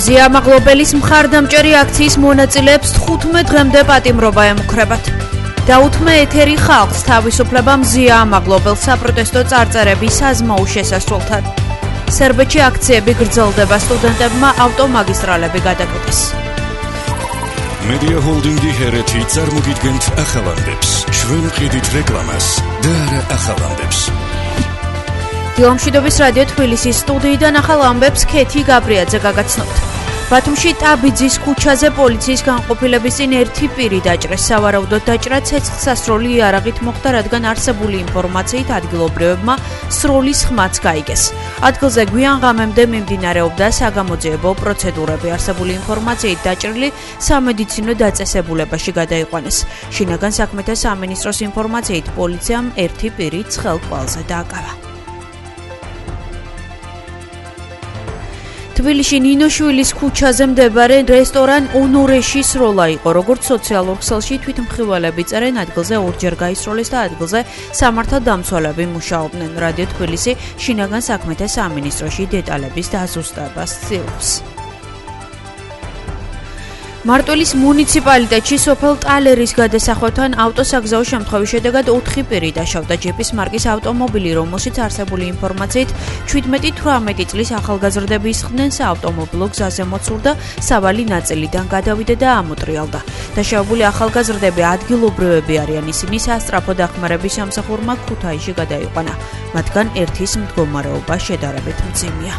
მზია მაღლობელის მხარდამჭერი აქციის მონაწილეებს 15 დღემდე პატიმრობა ემუქრებათ. დაუთმე ეთერი ხალხს თავისუფლება მზია მაღლობელს საპროტესტო წარწერების საზმაო შესასრულთან. სერბეთში აქციები გრძელდება, სტუდენტებმა ავტომაგისტრალები გადაკეტეს. Media Holding-ი ჰერეთი წარმოგიდგენთ ახალამდებს. ჩვენ ვყიდით რეკლამას და არა ახალამდებს. დილამშვიდობის რადიო თბილისის სტუდიიდან ახალ ამბებს ქეთი გაბრიაძე გაგაცნობთ. ბათუმში ტაბიძის ქუჩაზე პოლიციის განყოფილების წინ ერთი პირი დაჭრეს. სავარაუდოდ დაჭრა ცეცხლსასროლი იარაღით მოხდა, რადგან არსებული ინფორმაციით ადგილობრივებმა სროლის ხმაც გაიგეს. ადგილზე გვიან ღამემდე მიმდინარეობდა საგამოძიებო პროცედურები. არსებული ინფორმაციით დაჭრილი სამედიცინო დაწესებულებაში გადაიყვანეს. შინაგან საქმეთა სამინისტროს ინფორმაციით პოლიციამ ერთი პირი ცხელ-კვალზე დააკავა. თბილისში ნინოშვილის ქუჩაზე მდებარე რესტორან ონორეში სროლა იყო. როგორც სოციალურ ქსელში თვითმხილველები წერენ, ადგილზე ორჯერ გაისროლეს და ადგილზე სამართალდამცველები მუშაობდნენ. რადიო თბილისი შინაგან საქმეთა სამინისტროში დეტალების დაზუსტებას ცდილობს. მარტვილის მუნიციპალიტეტში სოფელ ტალერის გადასახვევთან ავტოსაგზაო შემთხვევის შედეგად 4 პირი დაშავდა. ჯიპის მარკის ავტომობილი, რომელშიც არსებული ინფორმაციით 17-18 წლის ახალგაზრდები ისხდნენ, საავტომობილო გზაზე მოცურდა, სავალი ნაწილიდან გადავიდა და ამოტრიალდა. დაშავებული ახალგაზრდები ადგილობრივები არიან, ისინი სასტრაფო დახმარების სამსახურმა ქუთაისში გადაიყვანა. მათგან ერთის მდგომარეობა შედარებით მძიმეა.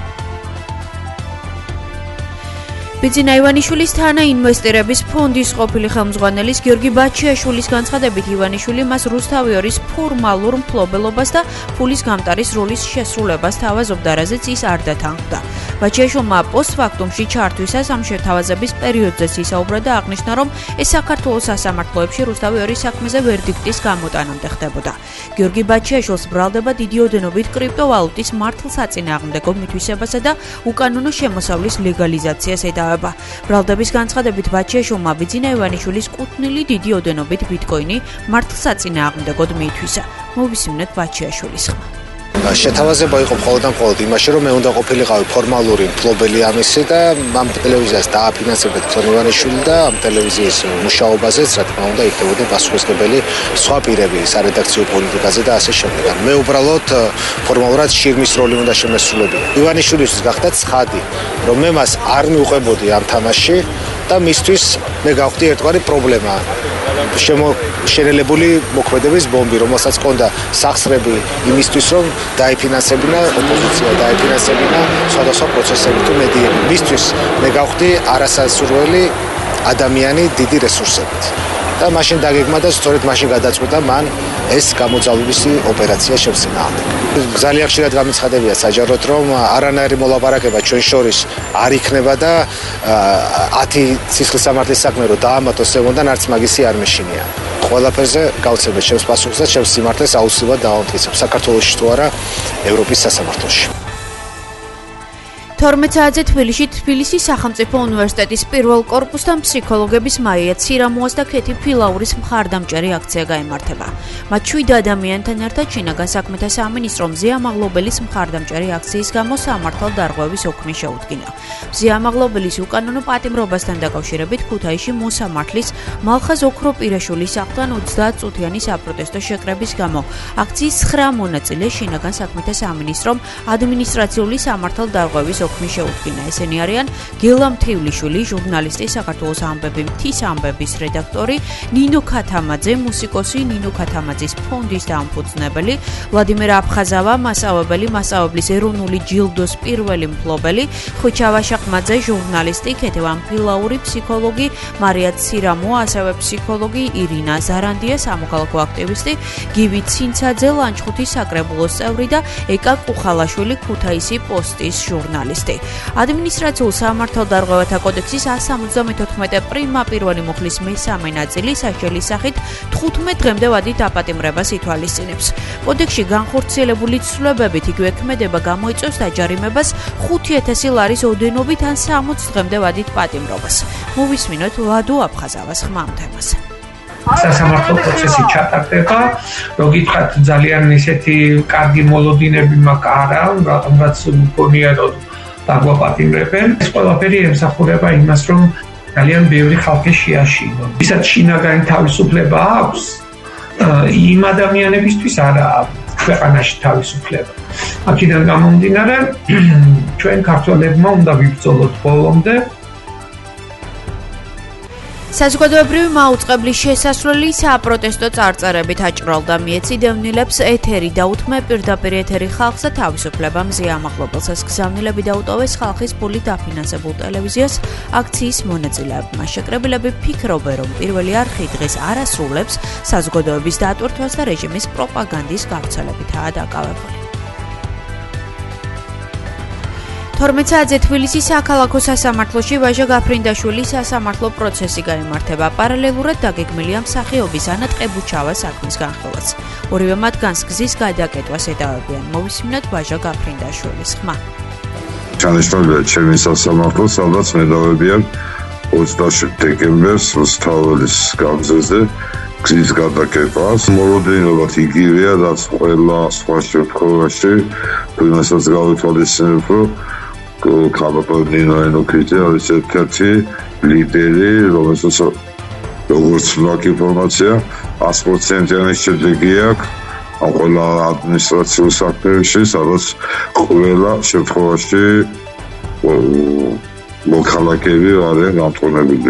ბიძინა ივანიშვილის თანაინვესტირების ფონდის ყოფილი ხელმძღვანელის გიორგი ბაჩიაშვილის განცხადებით, ივანიშვილი მას რუსთავი-2-ის ფორმალურ მფლობელობას და ფულის გამტარის როლის შესრულებას თავაზობდა, რაზეც ის არ დათანხმდა. ბაჩიაშვილმა პოსტფაქტუმში ჩართვისას ამ შეთავაზების პერიოდზეც ისაუბრა და აღნიშნა, რომ ეს საქართველოს სასამართლოებში რუსთავი-2-ის საქმეზე ვერდიქტის გამოტანამდე ხდებოდა. გიორგი ბაჩიაშვილს ბრალდება დიდი ოდენობით კრიპტოვალუტის მართლსაწინააღმდეგო მითვისებასა და უკანონო შემოსავლის ლეგალიზაციას ედავება. ბრალდების განცხადებით, ბაჩიაშვილმა ბიძინა ივანიშვილის კუთვნილი დიდი ოდენობით ბიტკოინი მართლსაწინააღმდეგოდ მიითვისა. მოვისმინოთ ბაჩიაშვილის ხმა. შეთავაზება იყო მხოლოდ იმაში, რომ მე უნდა ყოფილიყავი ფორმალური მფლობელი ამისი და ამ ტელევიზიას დააფინანსებდა თვითონ ივანიშვილი და ამ ტელევიზიის მუშაობაზეც, რა თქმა უნდა, იქნებოდა პასუხისმგებელი სხვა პირები სარედაქციო პოლიტიკაზე და ასე შემდეგ. მე უბრალოდ ფორმალურად შირმის როლი უნდა შემესრულებინა. ივანიშვილისთვის გახდა ცხადი, რომ მე მას არ მივყვებოდი ამ თამაშში და მისთვის მე გავხდი ერთგვარი პრობლემა. შემოშენელებული მოქმედების ბომბი, რომელსაც ჰქონდა სახსრები იმისთვის, რომ დაიფინანსებინა ოპოზიცია, დაიფინანსებინა სხვადასხვა პროცესები თუ მედიები. მისთვის მე გავხდი არასასურველი ადამიანი დიდი რესურსებით. და მაშინ დაგეგმა და სწორედ მაშინ გადაწყვიტა მან ეს გამოძალვისი ოპერაცია შევსწინააღმდეგა. ძალიან ხშირად გამიცხადებია საჯაროდ, რომ არანაირი მოლაპარაკება ჩვენ შორის არ იქნება და 10 ციხის სამართლის საქმე რომ დაამატოს ემონთან არც მაგისი არ მეშინია. ყველაფერზე გავცემეთ ჩემს პასუხს და ჩემს სიმართლეს აუცილებლად დავამტკიცებ საქართველოში თუ არა ევროპის სასამართლოში. 12 საათზე თბილისის სახელმწიფო უნივერსიტეტის პირველ კორპუსთან ფსიქოლოგების მაია ცირამოას და ქეთი ფილაურის მხარდამჭერი აქცია გაემართება. მათ 7 ადამიანთან ერთად შინაგან საქმეთა სამინისტრომ მზია მაღლობელის მხარდამჭერი აქციის გამო სამართალდარღვევის ოქმი შეუდგინა. მზია მაღლობელის უკანონო პატიმრობასთან დაკავშირებით ქუთაისში მოსამართლის მალხაზ ოქროპირაშვილის სახლთან 30 წუთიანი საპროტესტო შეკრების გამო აქციის 9 მონაწილე შინაგან საქმეთა სამინისტრომ ადმინისტრაციული სამართალდარღვევის ოქმი შეუდგინა. ესენი არიან გელა მთივლიშვილი, ჟურნალისტი, საქართველოს ამბები მთის ამბების რედაქტორი, ნინო ქათამაძე, მუსიკოსი, ნინო ქათამაძის ფონდის დამფუძნებელი, ვლადიმერ აფხაზავა, მასწავლებელი, მასწავლებლის ეროვნული ჯილდოს პირველი მფლობელი, ხვიჩა ვაშაყმაძე, ჟურნალისტი, ქეთევან ფილაური, ფსიქოლოგი, მარია ცირამო, ასევე ფსიქოლოგი, ირინა ზარანდია, სამოქალაქო აქტივისტი, გივი ცინცაძე, ლანჩხუთის საკრებულოს წევრი და ეკა კუხალაშვილი, ქუთაისი პოსტის ჟურნალისტი. ადმინისტრაციულ სამართალდარღვევათა კოდექსის 174 პრიმა პირველი მუხლის მესამე ნაწილი სასჯელის სახით 15 დღემდე ვადით დაპატიმრებას ითვალისწინებს. კოდექსში განხორციელებული ცვლილებებით იგივე ქმედება გამოიწვევს დაჯარიმებას 5000 ლარის ოდენობით ან 60 დღემდე ვადით პატიმრობას. მოვისმინოთ ლადო აფხაზავას ხმა ამ თემაზე. სასამართლო პროცესი ჩატარდება, რო გითხრათ ძალიან ისეთი კარგი მოლოდინები მაქვს არა, რაც მგონია რომ დაგვაპატიმრებენ. ეს ყველაფერი ემსახურება იმას, რომ ძალიან ბევრი ხალხი შეაშინონ. ვისაც შინაგანი თავისუფლება აქვს, იმ ადამიანებისთვის არა ქვეყანაში თავისუფლება. აქედან გამომდინარე, ჩვენ ქართველებმა უნდა ვიბრძოლოთ ბოლომდე. საზოგადოებრივი მაუწყებლის შესასვლელი საპროტესტო წარწერებით აჭრალდა. მიეციდევნილებს ეთერი დაუთმე პირდაპირ ეთერი ხალხს და თავისუფლება მზიამაღლებელს. ეს გზავნილები დაუტოვეს ხალხის ფულით დაფინანსებულ ტელევიზიას აქციის მონაწილეებმა. შეკრებილები ფიქრობენ, რომ პირველი არხი დღეს არასრულებს საზოგადოების დატვირთვას და რეჟიმის პროპაგანდის გავრცელებითაა დაკავებული. 12 საათზე თბილისის საქალაქო სასამართლოში ვაჟა გაფრინდაშვილის სასამართლო პროცესი გაიმართება. პარალელურად დაგეგმილია მსახიობის ანა ტყებუჩავას საქმის განხილვაც. ორივე მათგანს გზის გადაკეტვას ედავებიან. მოვისმინოთ ვაჟა გაფრინდაშვილის ხმა. ჩანიშნულია ჩემი სასამართლო, სადაც მედავებიან 27 დეკემბერს რუსთაველის გამზაზე გზის გადაკეტვას. მოლოდინობად იგივეა, რაც ყველა სხვა შემთხვევაში, იმასაც გავითვალისწინებ, რომ ქალბატონი ენოქიძე არის ერთ-ერთი ლიდერი, რომელსაც როგორც ვაკ ინფორმაცია 100%-იანი შედეგი აქვს ამ ყველა ადმინისტრაციულ საქმეებში, სადაც ყველა შემთხვევაში მოქალაქეები არიან გამტყუნებული.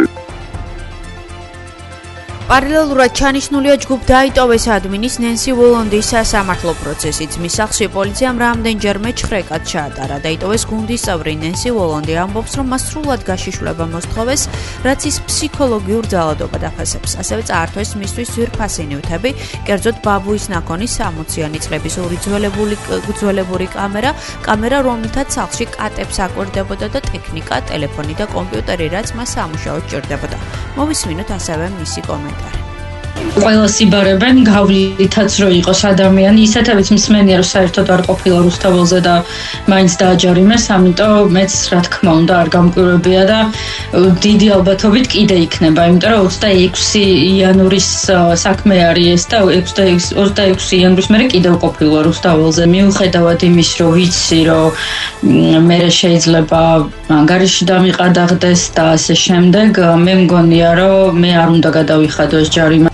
პარალელურად ჩანიშნულია ჯგუფ დაიტოვეს ადმინის ნენსი ვოლონდის სასამართლო პროცესიც. მის სახლში პოლიციამ რამდენჯერმე ჩხრეკად ჩაატარა. დაიტოვეს გუნდის წევრი ნენსი ვოლონდი ამბობს, რომ მას სრულად გაშიშვლება მოსთხოვეს, რაც ის ფსიქოლოგიურ ძალადობად აფასებს. ასევე წაართვეს მისთვის ძვირფასი ნივთები, კერძოდ ბაბუის ნაქონის 60-იანი წლების ორი ძველებური კამერა, რომლითაც სახლში კატებს აკვირდებოდა და ტექნიკა, ტელეფონი და კომპიუტერი, რაც მას სამუშაოდ ჭირდებოდა. მოვისმინოთ ასევე მისი კომენტარი. ყველას იბარებენ გავლითაც რო იყოს ადამიანი, ისეთებიც მსმენია რომ საერთოდ არ ყოფილა რუსთაველზე და მაინც დააჯარიმეს, ამიტომ მეც რა თქმა უნდა არ გამკვირვებია და დიდი ალბათობით კიდე იქნება, იმიტომ რომ 26 იანვრის საქმე არის ეს და 26 იანვრის მერე კიდევ ყოფილა რუსთაველზე. მიუხედავად იმის რომ ვიცი რომ მე შეიძლება ანგარიში დამიყადაღდეს და ასე შემდეგ, მე მგონია რომ მე არ უნდა გადავიხადო ეს ჯარიმა.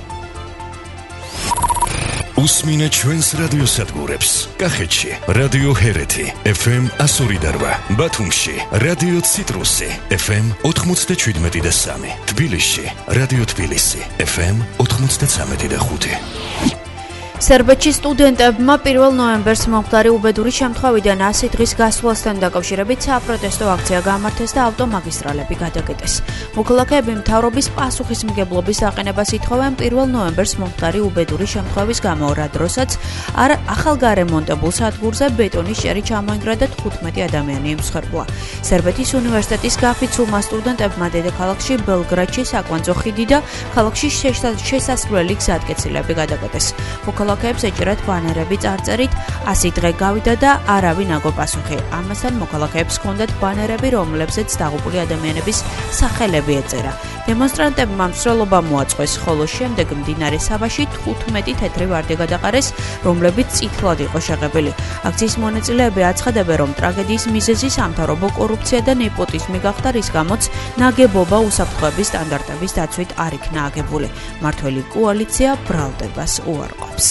უსმინე ჩვენს რადიოსადგურებს. კახეთში რადიო ჰერეთი FM 102.8, ბათუმში რადიო ციტრუსი FM 97.3, თბილისში რადიო თბილისი FM 93.5. სერბეთში სტუდენტებმა 1 ნოემბერს მომხდარი უბედური შემთხვევიდან 100 დღის გასვლასთან დაკავშირებით საპროტესტო აქცია გამართეს და ავტომაგისტრალები გადაკეტეს. მოქალაქეები მთავრობის პასუხისმგებლობის აყენებას ითხოვენ 1 ნოემბერს მომხდარი უბედური შემთხვევის გამო, რა დროსაც ახალგარემონტებულ სადგურზე ბეტონის ჭერი ჩამოინგრა და 15 ადამიანი იმსხვრებლა. სერბეთის უნივერსიტეტის გაფიცულმა სტუდენტებმა დედაქალაქში ბელგრადში საკვანძო ხიდი და ქალაქში შესასვლელი გზატკეცილები გადაკეტეს. მოქალაქეებს ეჭირათ ბანერები წარწერით 100 დღე გავიდა და არავინ აგო პასუხი. ამასთან მოქალაქეებს ჰქონდათ ბანერები, რომლებზეც დაღუპული ადამიანების სახელები ეწერა. დემონსტრანტებმა მსვლელობა მოაწყვეს, ხოლო შემდეგ მდინარე საბაში 15 თეთრი ვარდი გადაყარეს, რომლებიც წითლად იყო შეღებილი. აქციის მონაწილეები აცხადებენ, რომ ტრაგედიის მიზეზი სამთავრობო კორუფცია და ნეპოტიზმი გახდა, რის გამოც ნაგებობა უსაფრთხოების სტანდარტების დაცვით არ იქნა აგებული. მმართველი კოალიცია ბრალდებას უარყოფს.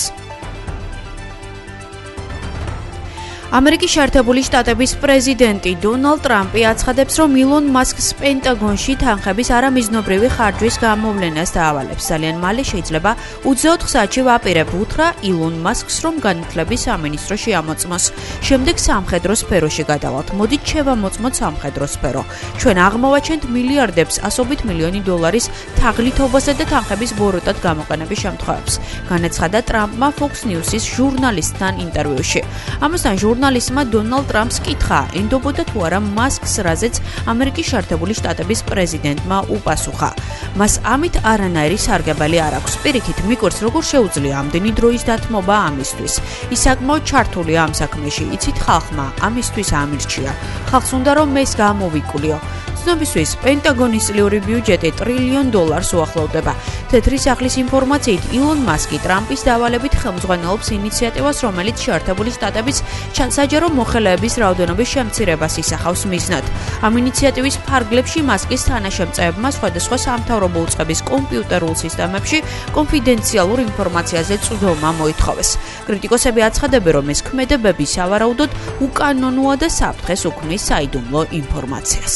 ამერიკის შეერთებული შტატების პრეზიდენტი დონალდ ტრამპი აცხადებს, რომ ილონ მასკს პენტაგონში თანხების არამიზნობრივი ხარჯვის გამოვლენას დაავალებს. ძალიან მალე შეიძლება 24 საათში ვაპირებ უთხრა ილონ მასკს, რომ განათლების სამინისტრო შეამოწმოს. შემდეგ სამხედრო სფეროში გადავალთ. მოდით შევამოწმოთ სამხედრო სფერო. ჩვენ აღმოვაჩენთ მილიარდებს, ასობით მილიონი დოლარის თაღლითობასა და თანხების ბოროტად გამოყენების შემთხვევებს. განაცხადა ტრამპმა Fox News-ის ჟურნალისტთან ინტერვიუში. ამასთან ჟურნალისტმა დონალდ ტრამპს კითხა, ენდობოდა თუ არა მასკს, რაზეც ამერიკის შეერთებული შტატების პრეზიდენტმა უპასუხა. მას ამით არანაირი სარგებელი არ აქვს. პირიქით მიკვირს, როგორ შეუძლია ამდენი დროის დათმობა ამისთვის. ის საკმაოდ ჩართულია ამ საქმეში. იცით, ხალხმა ამისთვის ამირჩია. ხალხს უნდა რომ ეს გამოვიკვლიო. ცნობისთვის, პენტაგონის წლიური ბიუჯეტი $1 ტრილიონ უახლოვდება. თეთრი სახლის ინფორმაციით, ილონ მასკი ტრამპის დავალებით ხელმძღვანელობს ინიციატივას, რომელიც შეერთებული შტატების საჯარო მოხელეების რაოდენობის შემცირებას ისახავს მიზნად. ამ ინიციატივის ფარგლებში მასკის თანაშემწეებმა სხვადასხვა სამთავრობო უწყების კომპიუტერულ სისტემებში კონფიდენციალურ ინფორმაციაზე წვდომა მოითხოვეს. კრიტიკოსები აცხადებენ, რომ ეს ქმედებები სავარაუდოდ უკანონოა და საფრთხეს უქმნის საიდუმლო ინფორმაციას.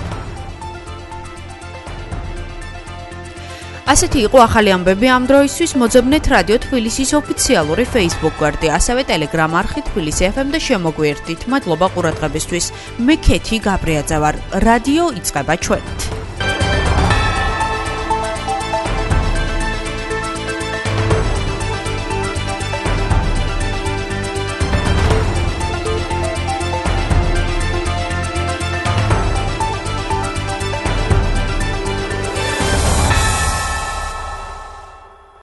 ასეთი იყო ახალი ამბები ამ დროისთვის. მოძებნეთ რადიო თბილისის ოფიციალური Facebook გვერდი, ასევე Telegram არხი თბილისი FM და შემოგვიერთდით. მადლობა ყურადღებისთვის. მე ქეთი გაბრიაძე ვარ. რადიო იწყება ჩვენით.